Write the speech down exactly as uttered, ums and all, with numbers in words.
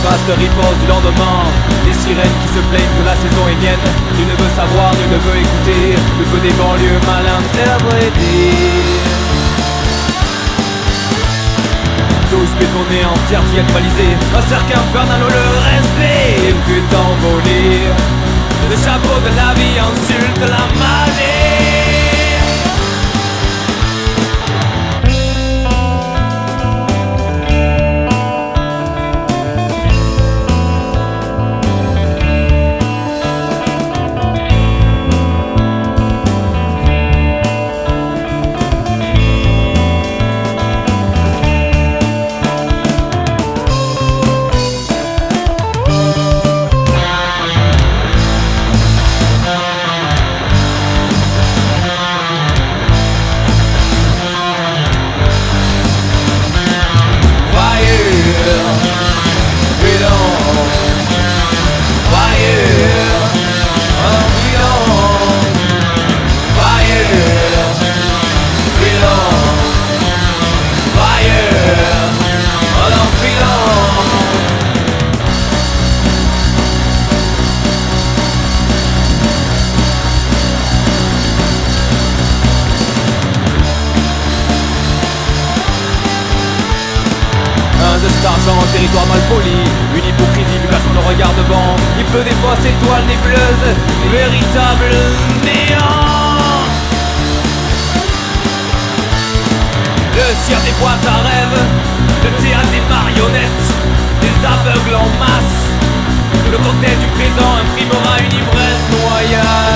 vaste riposte du lendemain, des sirènes qui se plaignent que la saison est mienne. Nul ne veut savoir, nul ne veut écouter, le feu des banlieues mal interprété. Tous bétonnés en terre balisée, un cercle infernal où le respect fut envolé. Le chapeau de la vie insulte la magie. D'argent, territoire mal poli, une hypocrisie, plus personne ne regarde devant. Il pleut des fois ces toiles nébuleuses, véritable néant. Le cirque des boîtes à rêves, le théâtre des marionnettes, des aveugles en masse. Le cocktail du présent imprimera une ivresse noyade.